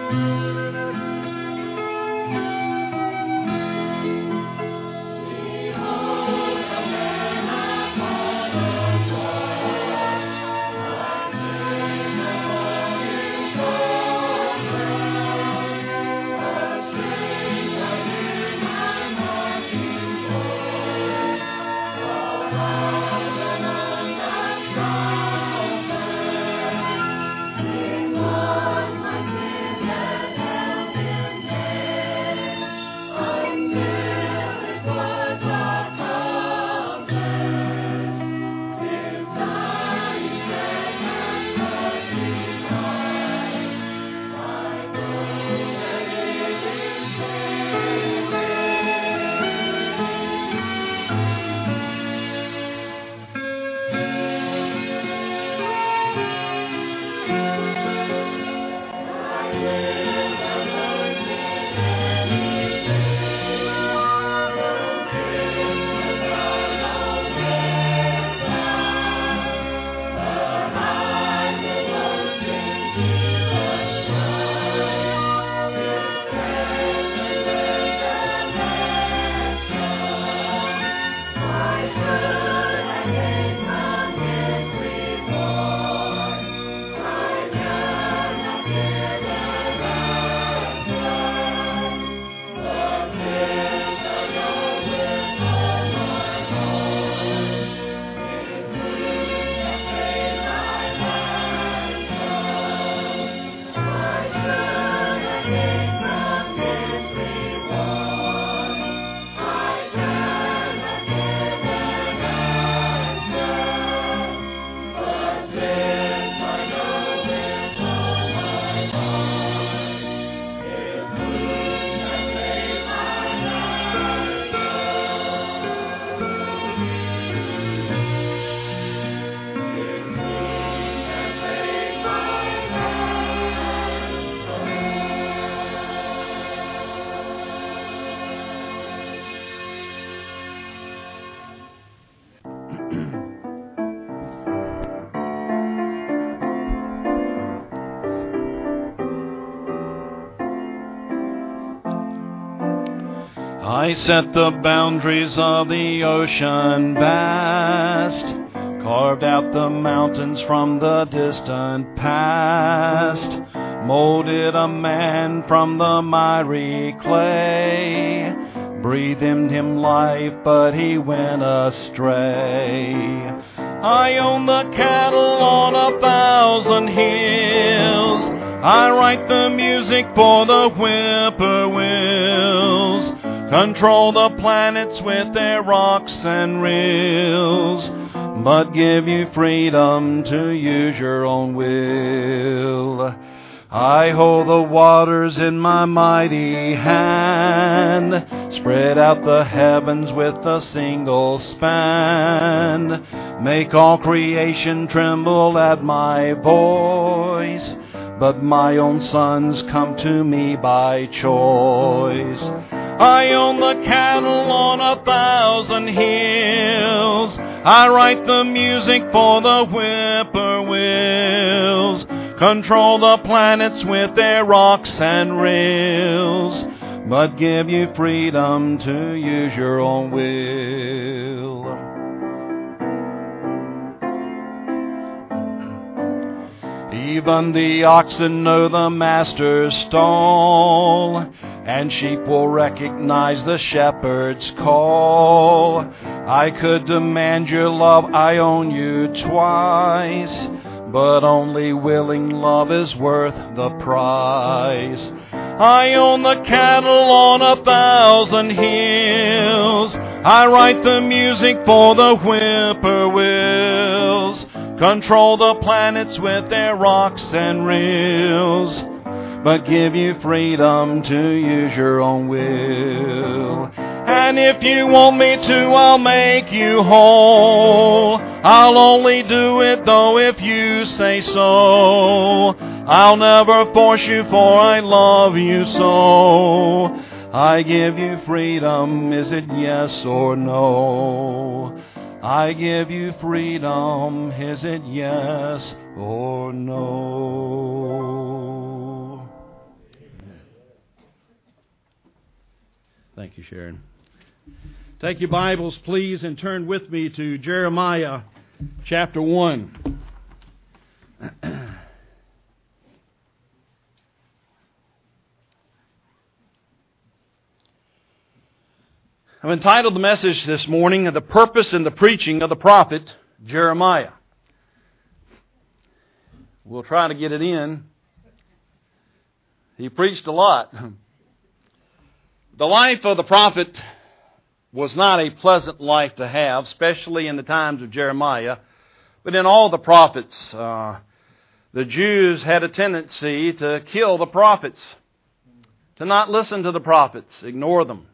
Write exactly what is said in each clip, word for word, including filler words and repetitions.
I set the boundaries of the ocean vast, carved out the mountains from the distant past, molded a man from the miry clay, breathed in him life, but he went astray. I own the cattle on a thousand hills, I write the music for the whippoorwills, control the planets with their rocks and rills, but give you freedom to use your own will. I hold the waters in my mighty hand, spread out the heavens with a single span, make all creation tremble at my voice, but my own sons come to me by choice. I own the cattle on a thousand hills, I write the music for the whippoorwills, control the planets with their rocks and rills, but give you freedom to use your own will. Even the oxen know the master's stall, and sheep will recognize the shepherd's call. I could demand your love, I own you twice, but only willing love is worth the price. I own the cattle on a thousand hills, I write the music for the whippoorwills, control the planets with their rocks and rills, but give you freedom to use your own will. And if you want me to, I'll make you whole. I'll only do it though if you say so. I'll never force you, for I love you so. I give you freedom, is it yes or no? I give you freedom, is it yes or no? Thank you, Sharon. Take your Bibles, please, and turn with me to Jeremiah chapter one. I've entitled the message this morning, The Purpose and the Preaching of the Prophet Jeremiah. We'll try to get it in. He preached a lot. The life of the prophet was not a pleasant life to have, especially in the times of Jeremiah. But in all the prophets, uh, the Jews had a tendency to kill the prophets, to not listen to the prophets, ignore them.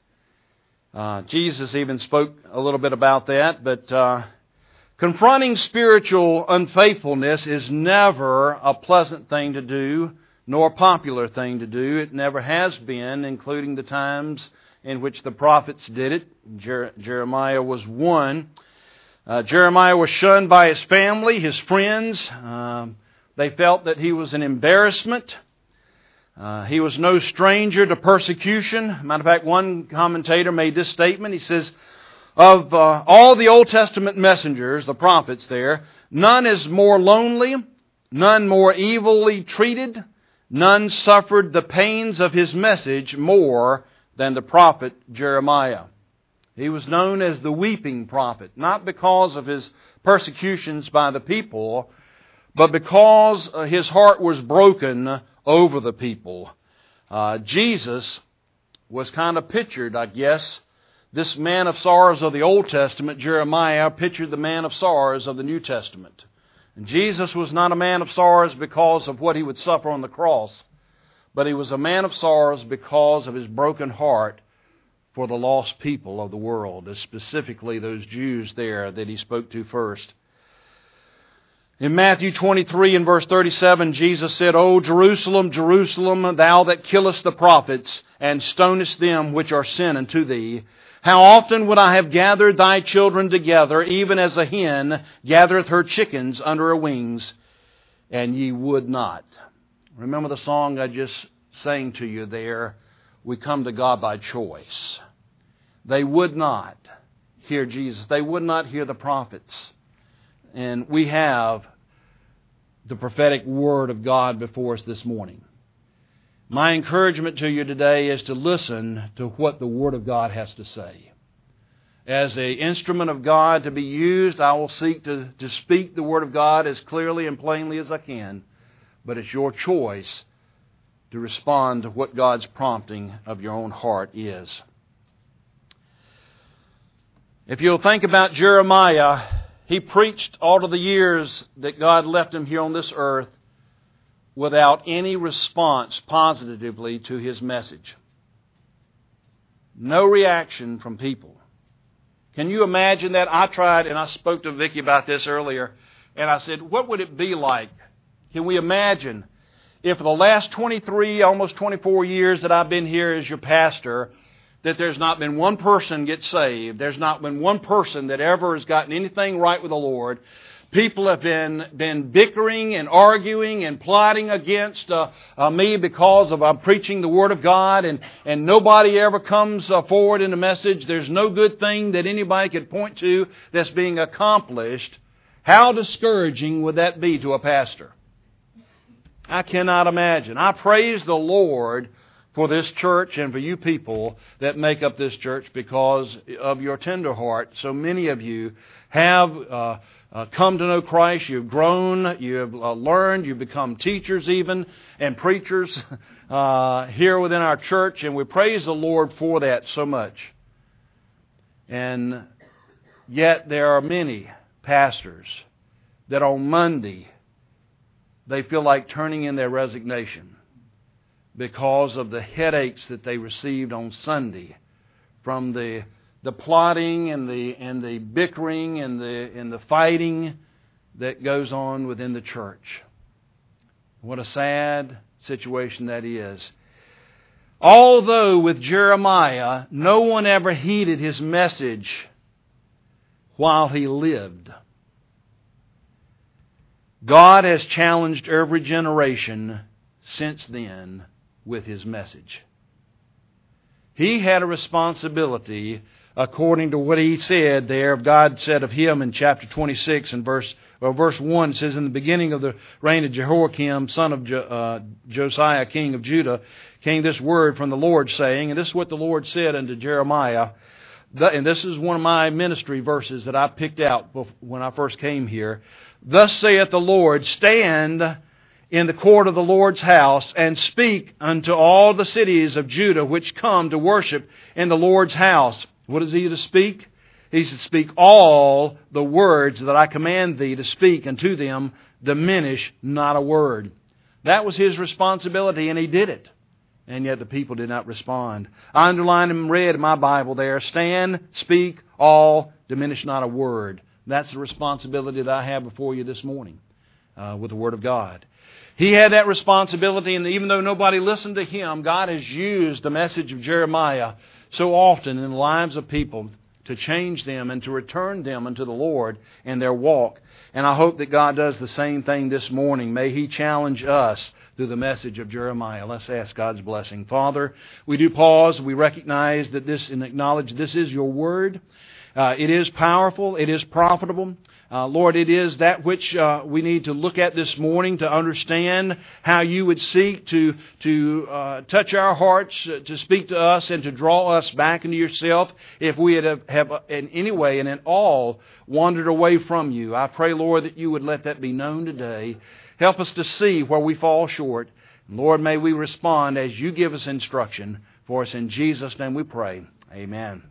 Uh, Jesus even spoke a little bit about that, but uh, confronting spiritual unfaithfulness is never a pleasant thing to do, nor a popular thing to do. It never has been, including the times in which the prophets did it. Jer- Jeremiah was one. Uh, Jeremiah was shunned by his family, his friends. Um, they felt that he was an embarrassment. Uh, he was no stranger to persecution. Matter of fact, one commentator made this statement. He says, of uh, all the Old Testament messengers, the prophets there, none is more lonely, none more evilly treated, none suffered the pains of his message more than the prophet Jeremiah. He was known as the weeping prophet, not because of his persecutions by the people, but because his heart was broken over the people. Uh, Jesus was kind of pictured, I guess. This man of sorrows of the Old Testament, Jeremiah, pictured the man of sorrows of the New Testament. And Jesus was not a man of sorrows because of what he would suffer on the cross, but he was a man of sorrows because of his broken heart for the lost people of the world, specifically those Jews there that he spoke to first. In Matthew twenty-three and verse thirty-seven, Jesus said, O Jerusalem, Jerusalem, thou that killest the prophets and stonest them which are sent unto thee, how often would I have gathered thy children together, even as a hen gathereth her chickens under her wings, and ye would not. Remember the song I just sang to you there? We come to God by choice. They would not hear Jesus. They would not hear the prophets. And we have the prophetic word of God before us this morning. My encouragement to you today is to listen to what the Word of God has to say. As an instrument of God to be used, I will seek to, to speak the Word of God as clearly and plainly as I can. But it's your choice to respond to what God's prompting of your own heart is. If you'll think about Jeremiah, he preached all of the years that God left him here on this earth without any response positively to his message. No reaction from people. Can you imagine that? I tried, and I spoke to Vicki about this earlier, and I said, what would it be like? Can we imagine if for the last twenty-three, almost twenty-four years that I've been here as your pastor, that there's not been one person get saved, there's not been one person that ever has gotten anything right with the Lord. People have been been bickering and arguing and plotting against uh, uh, me because of I'm preaching the Word of God, and, and nobody ever comes uh, forward in the message. There's no good thing that anybody could point to that's being accomplished. How discouraging would that be to a pastor? I cannot imagine. I praise the Lord for this church and for you people that make up this church because of your tender heart. So many of you have uh, uh, come to know Christ. You've grown. You've uh, learned. You've become teachers even and preachers uh, here within our church. And we praise the Lord for that so much. And yet there are many pastors that on Monday they feel like turning in their resignation because of the headaches that they received on Sunday from the the plotting and the and the bickering and the and the fighting that goes on within the church. What a sad situation that is. Although with Jeremiah, no one ever heeded his message while he lived. God has challenged every generation since then with His message. He had a responsibility according to what he said there. God said of him in chapter twenty-six and verse well, verse one, it says, in the beginning of the reign of Jehoiakim, son of jo- uh, Josiah, king of Judah, came this word from the Lord, saying, and this is what the Lord said unto Jeremiah, and this is one of my ministry verses that I picked out when I first came here. Thus saith the Lord, stand in the court of the Lord's house, and speak unto all the cities of Judah which come to worship in the Lord's house. What is he to speak? He's to speak all the words that I command thee to speak unto them, diminish not a word. That was his responsibility, and he did it. And yet the people did not respond. I underlined and read in my Bible there, stand, speak all, diminish not a word. That's the responsibility that I have before you this morning uh, with the Word of God. He had that responsibility, and even though nobody listened to him, God has used the message of Jeremiah so often in the lives of people to change them and to return them unto the Lord in their walk. And I hope that God does the same thing this morning. May He challenge us through the message of Jeremiah. Let's ask God's blessing. Father, we do pause. We recognize that this and acknowledge this is Your Word. Uh, it is powerful. It is profitable. Uh, Lord, it is that which uh, we need to look at this morning to understand how You would seek to to uh, touch our hearts, uh, to speak to us, and to draw us back into Yourself if we had have, have in any way and in all wandered away from You. I pray, Lord, that You would let that be known today. Help us to see where we fall short. Lord, may we respond as You give us instruction. For us in Jesus' name we pray. Amen.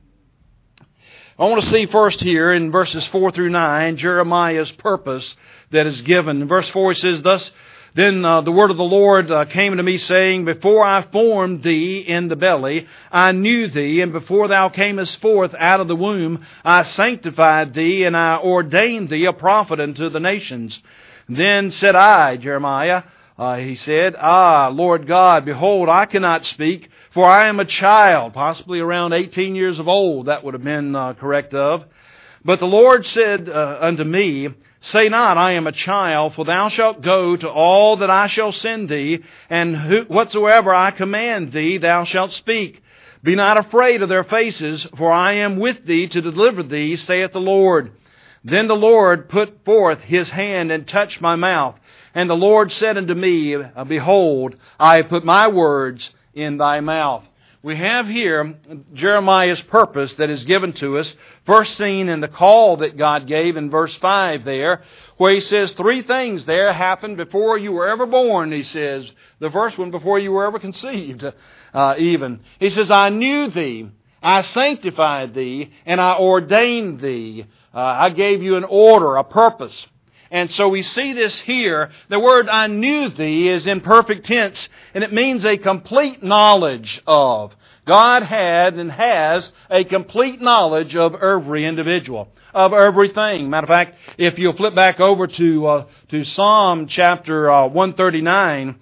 I want to see first here in verses four through nine, Jeremiah's purpose that is given. In verse four it says, Thus then uh, the word of the Lord uh, came to me, saying, Before I formed thee in the belly, I knew thee, and before thou camest forth out of the womb, I sanctified thee, and I ordained thee a prophet unto the nations. Then said I, Jeremiah, uh, he said, Ah, Lord God, behold, I cannot speak, for I am a child, possibly around eighteen years of old, that would have been uh, correct of. But the Lord said uh, unto me, Say not, I am a child, for thou shalt go to all that I shall send thee, and who, whatsoever I command thee, thou shalt speak. Be not afraid of their faces, for I am with thee to deliver thee, saith the Lord. Then the Lord put forth His hand and touched my mouth. And the Lord said unto me, Behold, I have put my words in thy mouth. We have here Jeremiah's purpose that is given to us, first seen in the call that God gave in verse five there, where He says three things there happened before you were ever born, He says. The first one, before you were ever conceived, uh, even. He says, I knew thee, I sanctified thee, and I ordained thee. Uh, I gave you an order, a purpose. And so we see this here. The word I knew thee is in perfect tense, and it means a complete knowledge of. God had and has a complete knowledge of every individual, of everything. Matter of fact, if you'll flip back over to uh, to Psalm chapter uh, one thirty-nine,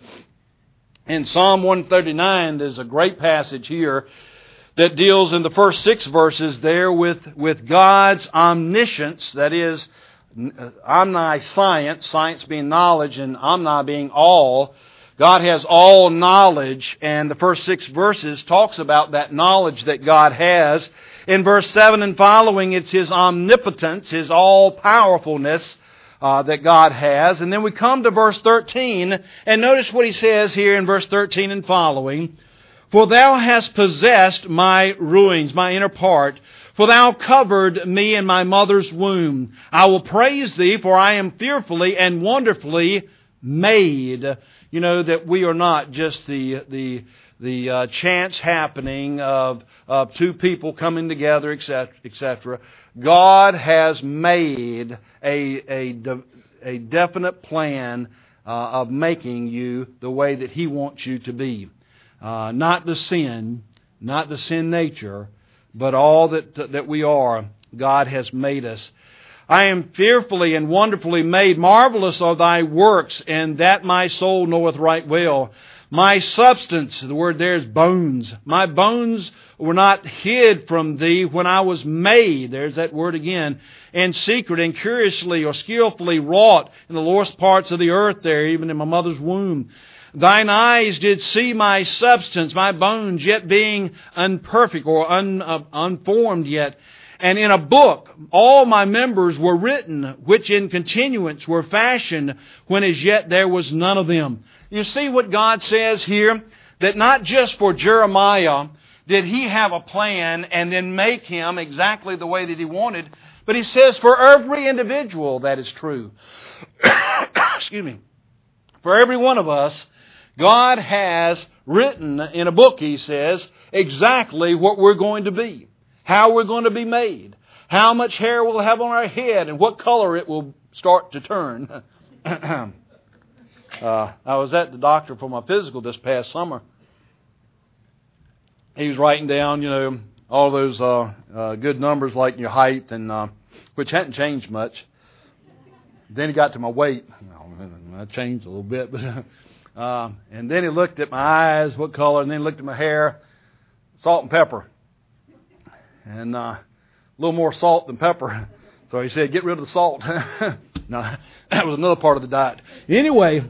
in Psalm one thirty-nine, there's a great passage here that deals in the first six verses there with, with God's omniscience, that is, omniscience, science being knowledge and omni being all. God has all knowledge, and the first six verses talks about that knowledge that God has. In verse seven and following, it's His omnipotence, His all-powerfulness uh, that God has. And then we come to verse thirteen, and notice what He says here in verse thirteen and following. For thou hast possessed my ruins, my inner part, for thou covered me in my mother's womb. I will praise thee, for I am fearfully and wonderfully made. You know that we are not just the the the uh, chance happening of of two people coming together, et cetera, et cetera. God has made a a de, a definite plan uh, of making you the way that He wants you to be. Uh, not the sin, not the sin nature, but all that that we are, God has made us. I am fearfully and wonderfully made. Marvelous are thy works, and that my soul knoweth right well. My substance, the word there is bones. My bones were not hid from thee when I was made. There's that word again. In secret and curiously or skillfully wrought in the lowest parts of the earth there, even in my mother's womb. Thine eyes did see my substance, my bones yet being unperfect or un, uh, unformed yet. And in a book all my members were written, which in continuance were fashioned, when as yet there was none of them. You see what God says here? That not just for Jeremiah did He have a plan and then make him exactly the way that He wanted, but He says for every individual that is true. Excuse me. For every one of us, God has written in a book, He says, exactly what we're going to be, how we're going to be made, how much hair we'll have on our head, and what color it will start to turn. uh, I was at the doctor for my physical this past summer. He was writing down, you know, all those uh, uh, good numbers like your height, and uh, which hadn't changed much. Then he got to my weight. I changed a little bit, but uh, and then he looked at my eyes, what color, and then he looked at my hair, salt and pepper, and uh, a little more salt than pepper. So he said, "Get rid of the salt." No, that was another part of the diet. Anyway,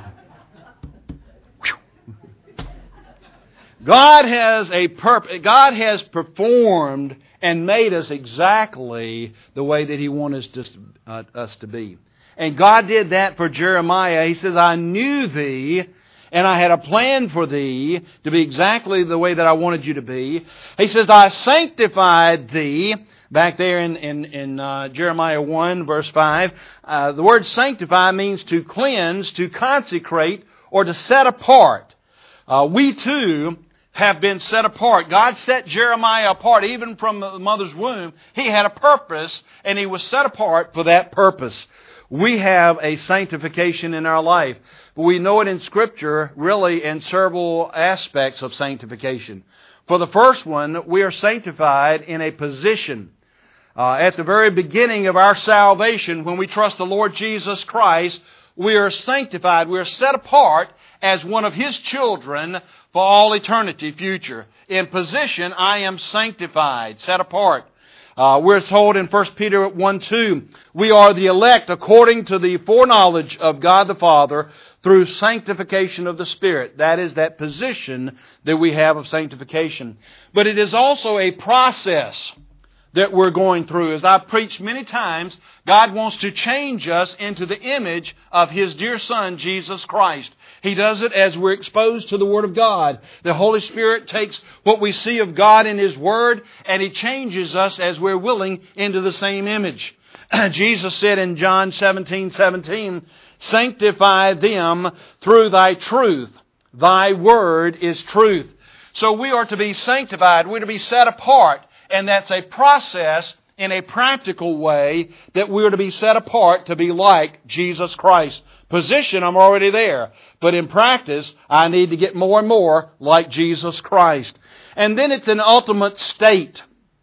God has a purpose. God has performed and made us exactly the way that He wanted us to, uh, us to be. And God did that for Jeremiah. He says, I knew thee, and I had a plan for thee to be exactly the way that I wanted you to be. He says, I sanctified thee. Back there in, in, in uh, Jeremiah one, verse five, uh, the word sanctify means to cleanse, to consecrate, or to set apart. Uh, we too have been set apart. God set Jeremiah apart even from the mother's womb. He had a purpose, and he was set apart for that purpose. We have a sanctification in our life. But we know it in Scripture, really, in several aspects of sanctification. For the first one, we are sanctified in a position. Uh, at the very beginning of our salvation, when we trust the Lord Jesus Christ, we are sanctified. We are set apart as one of His children for all eternity future. In position, I am sanctified, set apart. Uh, we're told in First Peter one two, we are the elect according to the foreknowledge of God the Father through sanctification of the Spirit. That is that position that we have of sanctification. But it is also a process that we're going through. As I've preached many times, God wants to change us into the image of His dear Son, Jesus Christ. He does it as we're exposed to the Word of God. The Holy Spirit takes what we see of God in His Word, and He changes us as we're willing into the same image. Jesus said in John seventeen seventeen, sanctify them through Thy truth. Thy Word is truth. So we are to be sanctified. We're to be set apart. And that's a process in a practical way that we're to be set apart to be like Jesus Christ. Position, I'm already there. But in practice, I need to get more and more like Jesus Christ. And then it's an ultimate state.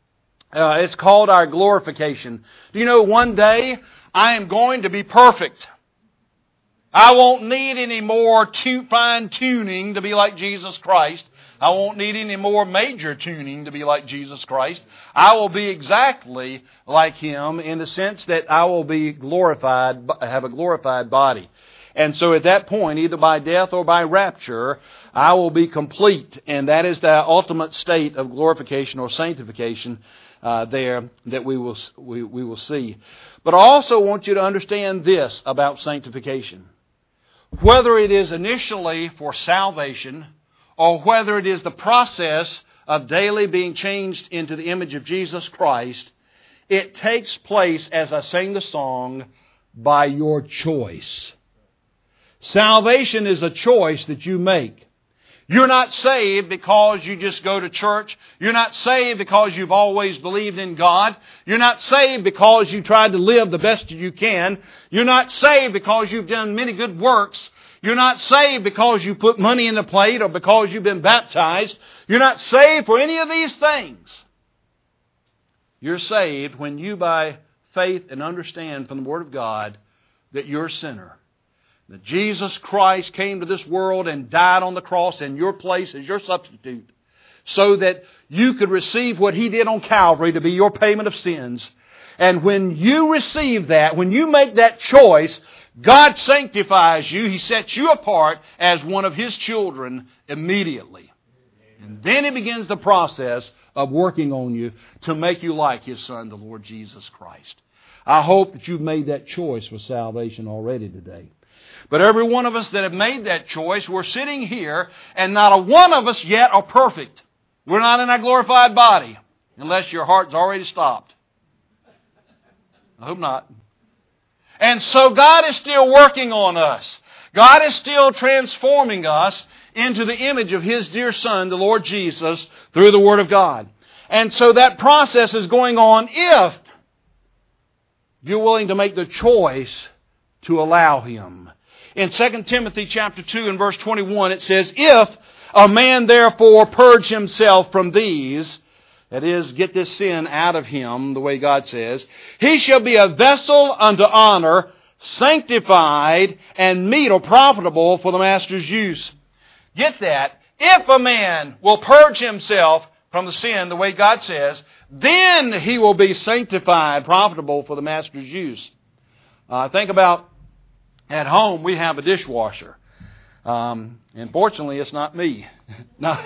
Uh, it's called our glorification. Do you know, one day I am going to be perfect. I won't need any more fine tuning to be like Jesus Christ. I won't need any more major tuning to be like Jesus Christ. I will be exactly like Him in the sense that I will be glorified, have a glorified body. And so at that point, either by death or by rapture, I will be complete. And that is the ultimate state of glorification or sanctification uh, there that we will, we, we will see. But I also want you to understand this about sanctification. Whether it is initially for salvation, or whether it is the process of daily being changed into the image of Jesus Christ, it takes place, as I sang the song, by your choice. Salvation is a choice that you make. You're not saved because you just go to church. You're not saved because you've always believed in God. You're not saved because you tried to live the best you can. You're not saved because you've done many good works. You're not saved because you put money in the plate or because you've been baptized. You're not saved for any of these things. You're saved when you, by faith and understand from the Word of God, that you're a sinner. That Jesus Christ came to this world and died on the cross in your place as your substitute, so that you could receive what He did on Calvary to be your payment of sins. And when you receive that, when you make that choice, God sanctifies you. He sets you apart as one of His children immediately. And then He begins the process of working on you to make you like His Son, the Lord Jesus Christ. I hope that you've made that choice for salvation already today. But every one of us that have made that choice, we're sitting here, and not a one of us yet are perfect. We're not in our glorified body, unless your heart's already stopped. I hope not. And so God is still working on us. God is still transforming us into the image of His dear Son, the Lord Jesus, through the Word of God. And so that process is going on if you're willing to make the choice to allow Him. In Second Timothy chapter two and verse twenty-one, it says, "If a man therefore purge himself from these," that is, get this sin out of him, the way God says, "he shall be a vessel unto honor, sanctified, and meet or profitable for the master's use." Get that. If a man will purge himself from the sin, the way God says, then he will be sanctified, profitable for the master's use. Uh, think about, at home we have a dishwasher. Um, and fortunately it's not me. No.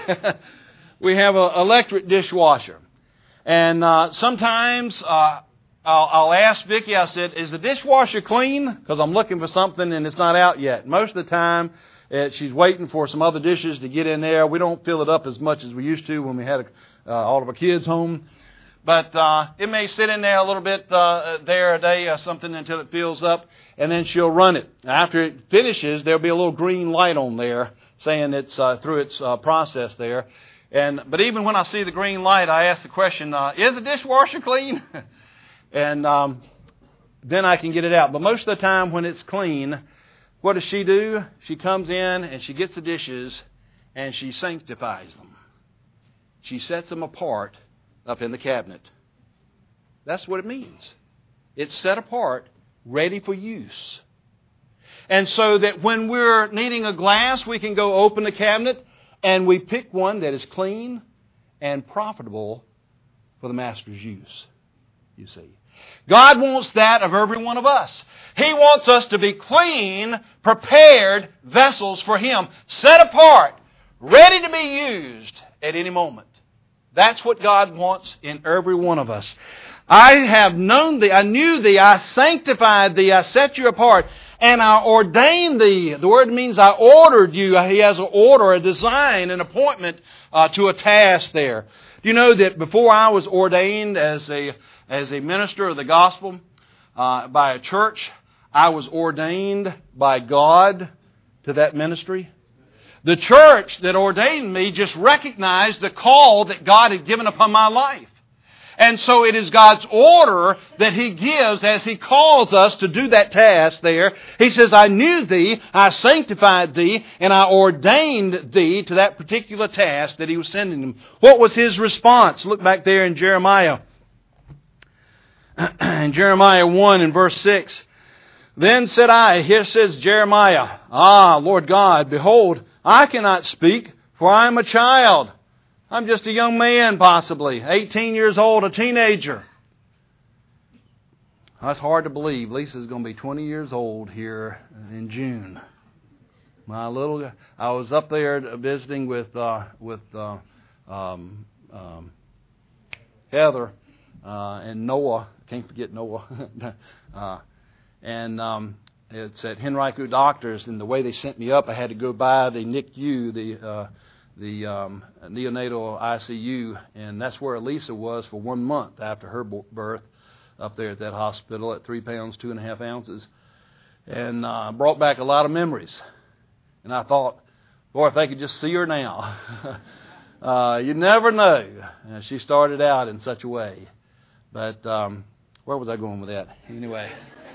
We have an electric dishwasher. And uh, sometimes uh, I'll, I'll ask Vicki, I said, "Is the dishwasher clean?" Because I'm looking for something and it's not out yet. Most of the time, it, she's waiting for some other dishes to get in there. We don't fill it up as much as we used to when we had uh, all of our kids home. But uh, it may sit in there a little bit uh, there a day or something until it fills up, and then she'll run it. After it finishes, there'll be a little green light on there saying it's uh, through its uh, process there. And but even when I see the green light, I ask the question, uh, "Is the dishwasher clean?" and um, then I can get it out. But most of the time when it's clean, what does she do? She comes in and she gets the dishes and she sanctifies them. She sets them apart up in the cabinet. That's what it means. It's set apart, ready for use. And so that when we're needing a glass, we can go open the cabinet and we pick one that is clean and profitable for the master's use, you see. God wants that of every one of us. He wants us to be clean, prepared vessels for Him, set apart, ready to be used at any moment. That's what God wants in every one of us. "I have known thee, I knew thee, I sanctified thee, I set you apart, and I ordained thee." The word means I ordered you. He has an order, a design, an appointment uh, to a task there. Do you know that before I was ordained as a as a minister of the gospel uh, by a church, I was ordained by God to that ministry? The church that ordained me just recognized the call that God had given upon my life. And so it is God's order that He gives as He calls us to do that task there. He says, "I knew thee, I sanctified thee, and I ordained thee," to that particular task that He was sending them. What was His response? Look back there in Jeremiah. In Jeremiah one and verse six. "Then said I," here says Jeremiah, "Ah, Lord God, behold, I cannot speak, for I am a child." I'm just a young man, possibly, eighteen years old, a teenager. That's hard to believe. Lisa's going to be twenty years old here in June. My little, I was up there visiting with uh, with uh, um, um, Heather uh, and Noah. Can't forget Noah. uh, and um, it's at Henrico Doctors, and the way they sent me up, I had to go by the N I C U, the uh, the um, neonatal I C U, and that's where Elisa was for one month after her birth, up there at that hospital at three pounds, two and a half ounces, and uh, brought back a lot of memories. And I thought, boy, if they could just see her now. uh, you never know. Uh, she started out in such a way. But um, where was I going with that? Anyway.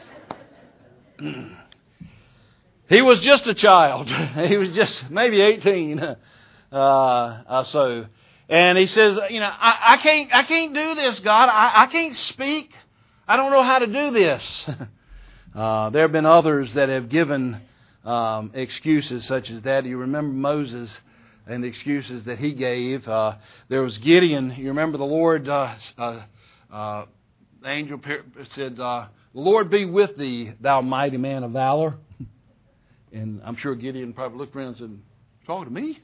He was just a child. He was just maybe eighteen. Uh, uh, so, and he says, you know, I, I can't, I can't do this, God. I, I can't speak. I don't know how to do this. uh, there have been others that have given um, excuses such as that. You remember Moses and the excuses that he gave. Uh, there was Gideon. You remember the Lord, uh, uh, uh, the angel said, uh, The Lord be with thee, thou mighty man of valor. And I'm sure Gideon probably looked around and said, talking to me?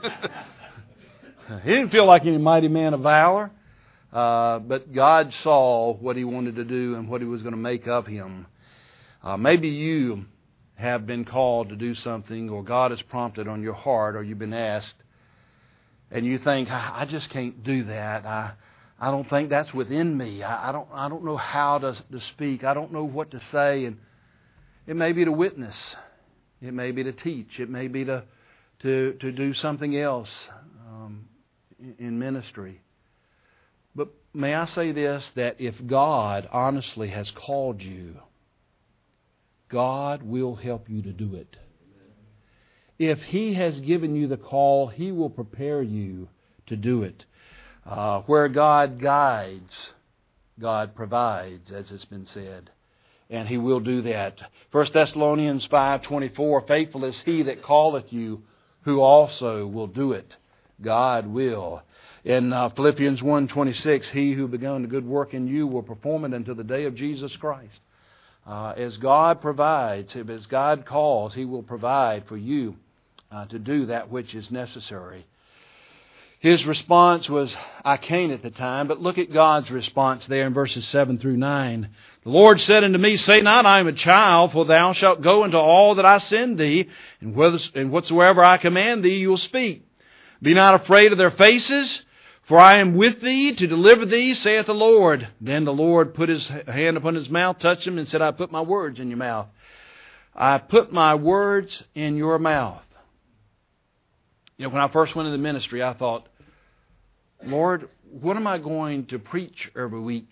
He didn't feel like any mighty man of valor. Uh, but God saw what He wanted to do and what He was going to make of him. Uh, maybe you have been called to do something, or God has prompted on your heart, or you've been asked, and you think, I, I just can't do that. I I don't think that's within me. I, I don't I don't know how to, to speak. I don't know what to say. And it may be to witness. It may be to teach. It may be to to, to do something else um, in, in ministry. But may I say this, that if God honestly has called you, God will help you to do it. If He has given you the call, He will prepare you to do it. Uh, where God guides, God provides, as it's been said. And He will do that. First Thessalonians five twenty-four, faithful is He that calleth you, who also will do it. God will. In uh, Philippians one twenty-six, He who begun a good work in you will perform it until the day of Jesus Christ. Uh, as God provides, as God calls, He will provide for you uh, to do that which is necessary. His response was, I can't at the time, but look at God's response there in verses seven through nine. The Lord said unto me, say not, I am a child, for thou shalt go into all that I send thee, and whatsoever I command thee, you'll speak. Be not afraid of their faces, for I am with thee to deliver thee, saith the Lord. Then the Lord put His hand upon his mouth, touched him, and said, I put my words in your mouth. I put my words in your mouth. You know, when I first went into the ministry, I thought, Lord, what am I going to preach every week?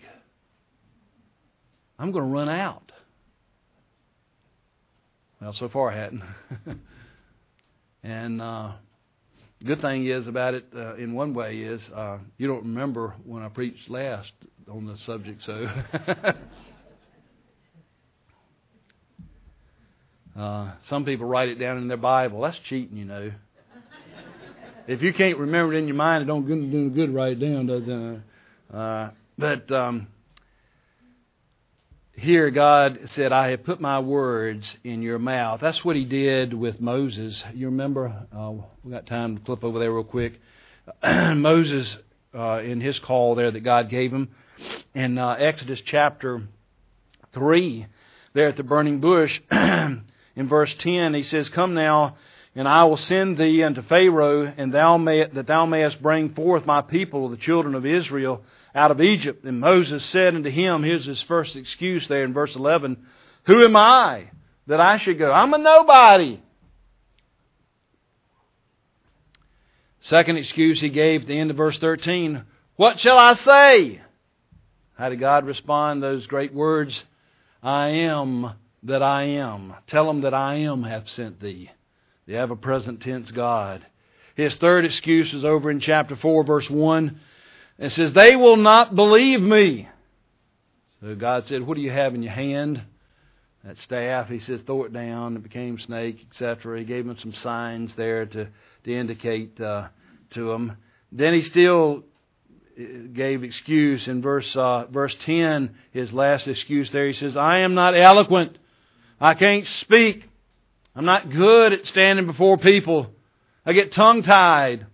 I'm going to run out. Well, so far I hadn't. and uh, the good thing is about it, uh, in one way, is uh, you don't remember when I preached last on the subject. So, uh, some people write it down in their Bible. That's cheating, you know. If you can't remember it in your mind, it don't do no good to write it down, does it? Uh, but um, here God said, I have put my words in your mouth. That's what He did with Moses. You remember? Uh, we got time to flip over there real quick. Moses, uh, in his call there that God gave him, in uh, Exodus chapter three, there at the burning bush, in verse ten, he says, come now, and I will send thee unto Pharaoh, and thou may, that thou mayest bring forth my people, the children of Israel, out of Egypt. And Moses said unto him, here's his first excuse there in verse eleven, who am I that I should go? I'm a nobody. Second excuse he gave at the end of verse thirteen, what shall I say? How did God respond? Those great words, I am that I am. Tell them that I am hath sent thee. The ever-present tense God. His third excuse is over in chapter four, verse one. It says, they will not believe me. So God said, what do you have in your hand? That staff. He says, throw it down. It became snake, et cetera. He gave them some signs there to, to indicate uh, to them. Then he still gave excuse in verse uh, verse ten, his last excuse there. He says, I am not eloquent. I can't speak. I'm not good at standing before people. I get tongue-tied.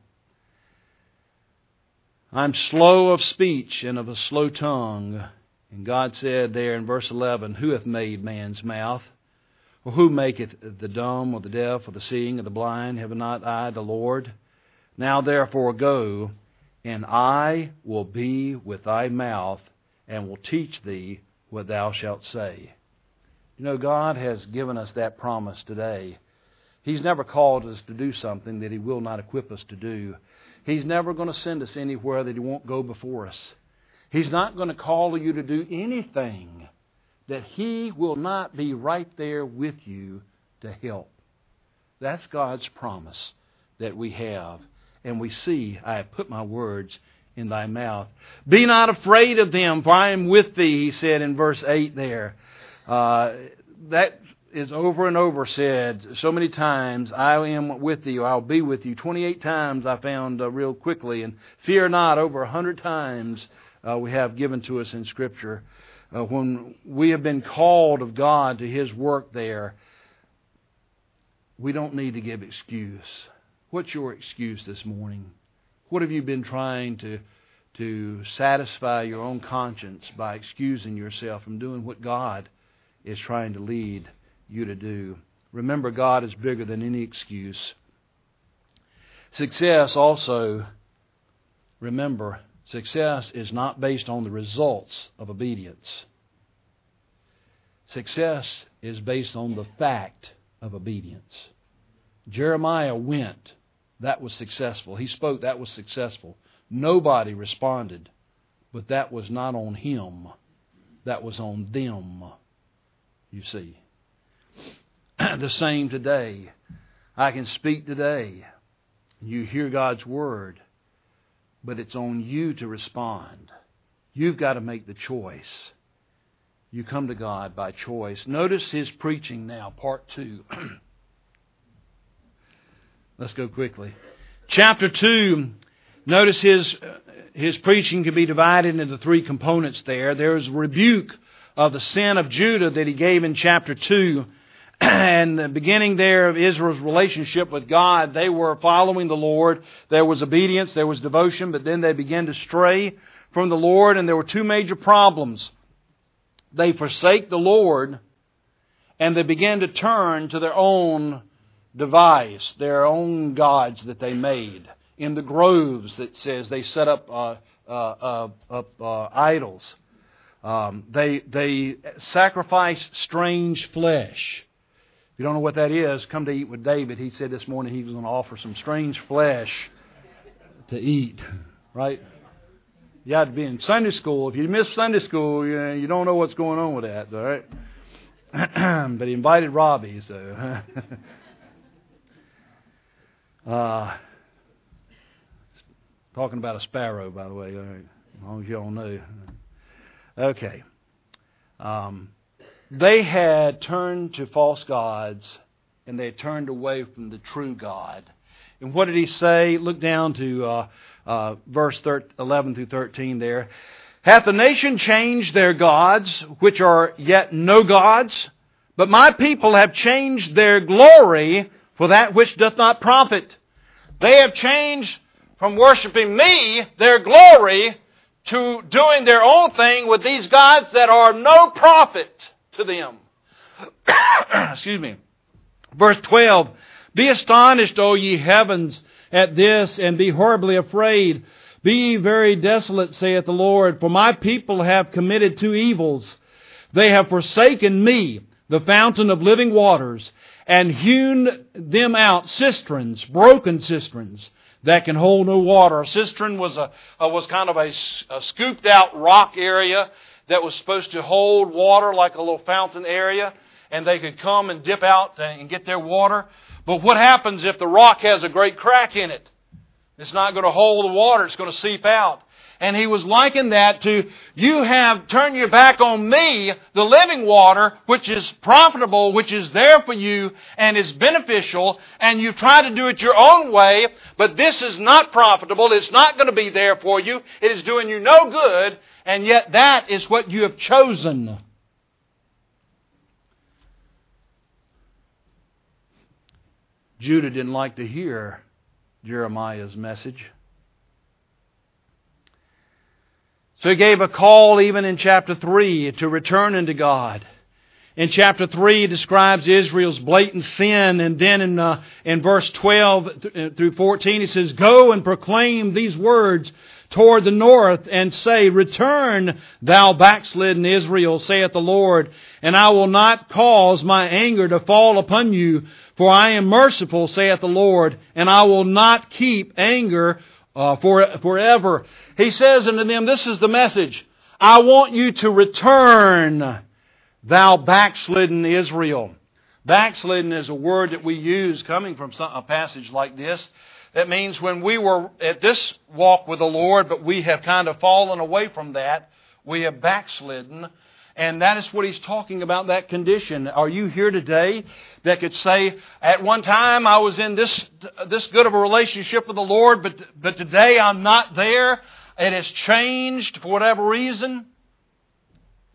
I'm slow of speech and of a slow tongue. And God said there in verse eleven, who hath made man's mouth? Or who maketh the dumb or the deaf or the seeing or the blind? Have not I the Lord? Now therefore go, and I will be with thy mouth, and will teach thee what thou shalt say. You know, God has given us that promise today. He's never called us to do something that He will not equip us to do. He's never going to send us anywhere that He won't go before us. He's not going to call you to do anything that He will not be right there with you to help. That's God's promise that we have. And we see, I have put my words in thy mouth. Be not afraid of them, for I am with thee, He said in verse eight there. Uh, that is over and over said so many times, I am with thee, or I'll be with you. twenty-eight times I found uh, real quickly. And fear not, over one hundred times uh, we have given to us in Scripture. uh, when we have been called of God to His work there, we don't need to give excuse. What's your excuse this morning? What have you been trying to to satisfy your own conscience by excusing yourself from doing what God is trying to lead you to do? Remember, God is bigger than any excuse. Success also, remember, success is not based on the results of obedience. Success is based on the fact of obedience. Jeremiah went. That was successful. He spoke. That was successful. Nobody responded. But that was not on him. That was on them, you see. The same today. I can speak today. You hear God's Word. But it's on you to respond. You've got to make the choice. You come to God by choice. Notice his preaching now, part two. Let's go quickly. Chapter two, notice his his preaching can be divided into three components there. There's a rebuke of the sin of Judah that he gave in chapter two. And the beginning there of Israel's relationship with God, they were following the Lord. There was obedience, there was devotion, but then they began to stray from the Lord, and there were two major problems. They forsake the Lord, and they began to turn to their own device, their own gods that they made. In the groves, that says they set up uh, uh, uh, up uh, idols. Um, they they sacrifice strange flesh. If you don't know what that is, come to eat with David. He said this morning he was going to offer some strange flesh to eat. Right? You had to be in Sunday school. If you miss Sunday school, you, you don't know what's going on with that. All right? But he invited Robbie, so... Uh, talking about a sparrow, by the way, all right, as long as you all know. Okay. Um, they had turned to false gods, and they had turned away from the true God. And what did he say? Look down to uh, uh, verse eleven through thirteen there. Hath the nation changed their gods, which are yet no gods? But my people have changed their glory for that which doth not profit. They have changed from worshiping me, their glory, to doing their own thing with these gods that are no profit to them. Excuse me. Verse twelve. Be astonished, O ye heavens, at this, and be horribly afraid. Be ye very desolate, saith the Lord, for my people have committed two evils. They have forsaken me, the fountain of living waters, and hewn them out cisterns, broken cisterns, that can hold no water. A cistern was a, a was kind of a, a scooped out rock area that was supposed to hold water like a little fountain area, and they could come and dip out and get their water. But what happens if the rock has a great crack in it? It's not going to hold the water, it's going to seep out. And he was likened that to, you have turned your back on me, the living water, which is profitable, which is there for you and is beneficial, and you've tried to do it your own way, but this is not profitable. It's not going to be there for you. It is doing you no good, and yet that is what you have chosen. Judah didn't like to hear Jeremiah's message. So he gave a call even in chapter three to return unto God. In chapter three, he describes Israel's blatant sin. And then in, uh, in verse twelve through fourteen, he says, Go and proclaim these words toward the north and say, Return, thou backslidden Israel, saith the Lord, and I will not cause my anger to fall upon you, for I am merciful, saith the Lord, and I will not keep anger uh, for forever. He says unto them, this is the message. I want you to return, thou backslidden Israel. Backslidden is a word that we use coming from some, a passage like this. That means when we were at this walk with the Lord, but we have kind of fallen away from that, we have backslidden. And that is what he's talking about, that condition. Are you here today that could say, at one time I was in this this good of a relationship with the Lord, but but today I'm not there. It has changed for whatever reason.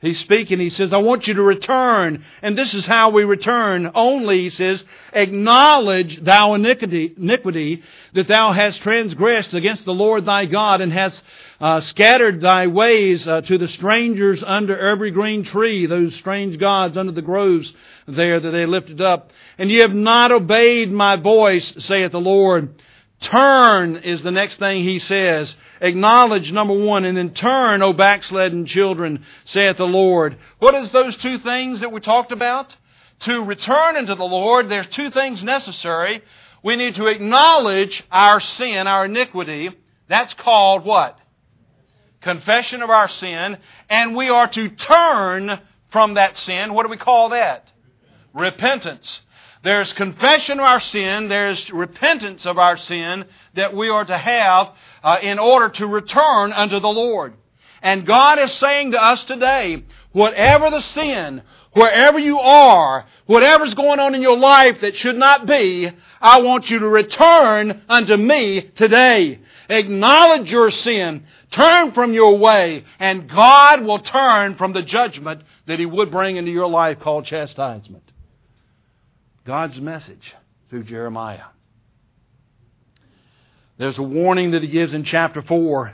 He's speaking. He says, I want you to return. And this is how we return. Only, he says, acknowledge thou iniquity, iniquity that thou hast transgressed against the Lord thy God, and hast uh, scattered thy ways uh, to the strangers under every green tree, those strange gods under the groves there that they lifted up. And ye have not obeyed my voice, saith the Lord. Turn is the next thing he says. Acknowledge, number one, and then turn, O backslidden children, saith the Lord. What is those two things that we talked about? To return unto the Lord, there's two things necessary. We need to acknowledge our sin, our iniquity. That's called what? Confession of our sin. And we are to turn from that sin. What do we call that? Repentance. There's confession of our sin. There's repentance of our sin that we are to have uh, in order to return unto the Lord. And God is saying to us today, whatever the sin, wherever you are, whatever's going on in your life that should not be, I want you to return unto me today. Acknowledge your sin. Turn from your way. And God will turn from the judgment that He would bring into your life called chastisement. God's message through Jeremiah. There's a warning that He gives in chapter four.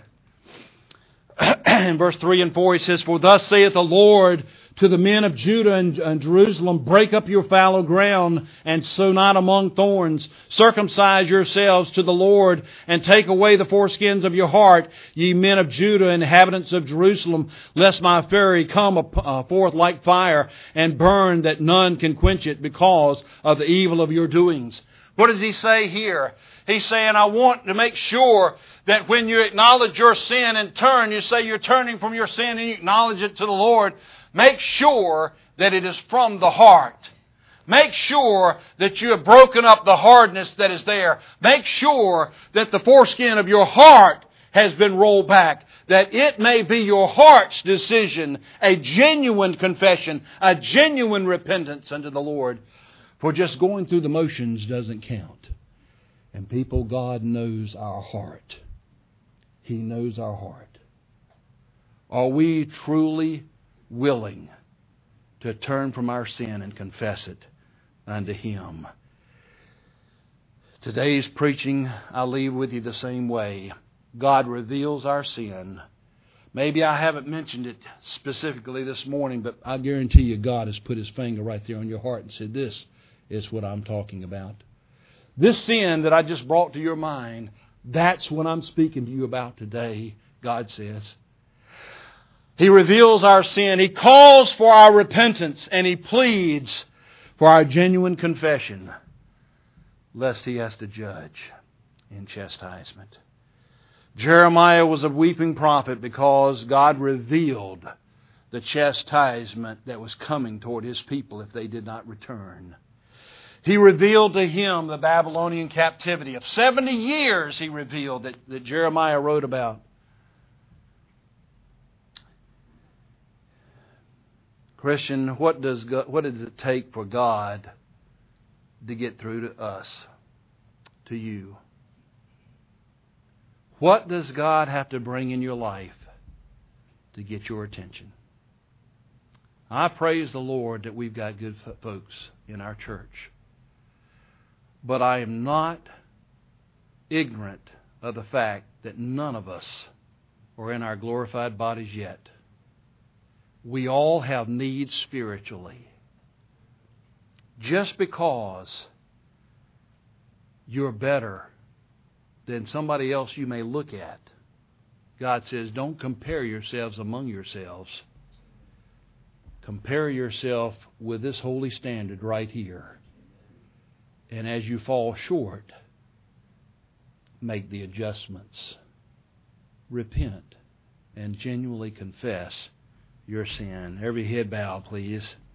In verse three and four He says, For thus saith the Lord to the men of Judah and, and Jerusalem, break up your fallow ground and sow not among thorns. Circumcise yourselves to the Lord and take away the foreskins of your heart, ye men of Judah, inhabitants of Jerusalem, lest my fury come uh, forth like fire and burn that none can quench it because of the evil of your doings. What does He say here? He's saying, I want to make sure that when you acknowledge your sin and turn, you say you're turning from your sin and you acknowledge it to the Lord, make sure that it is from the heart. Make sure that you have broken up the hardness that is there. Make sure that the foreskin of your heart has been rolled back. That it may be your heart's decision, a genuine confession, a genuine repentance unto the Lord. For just going through the motions doesn't count. And people, God knows our heart. He knows our heart. Are we truly willing to turn from our sin and confess it unto Him? Today's preaching, I'll leave with you the same way. God reveals our sin. Maybe I haven't mentioned it specifically this morning, but I guarantee you God has put His finger right there on your heart and said, this is what I'm talking about. This sin that I just brought to your mind, that's what I'm speaking to you about today, God says. He reveals our sin. He calls for our repentance, and He pleads for our genuine confession, lest He has to judge in chastisement. Jeremiah was a weeping prophet because God revealed the chastisement that was coming toward His people if they did not return. He revealed to him the Babylonian captivity. Of seventy years He revealed that, that Jeremiah wrote about. Christian, what does God, what does it take for God to get through to us, to you? What does God have to bring in your life to get your attention? I praise the Lord that we've got good folks in our church. But I am not ignorant of the fact that none of us are in our glorified bodies yet. We all have needs spiritually. Just because you're better than somebody else you may look at, God says, don't compare yourselves among yourselves. Compare yourself with this holy standard right here. And as you fall short, make the adjustments. Repent and genuinely confess your sin. Every head bow, please.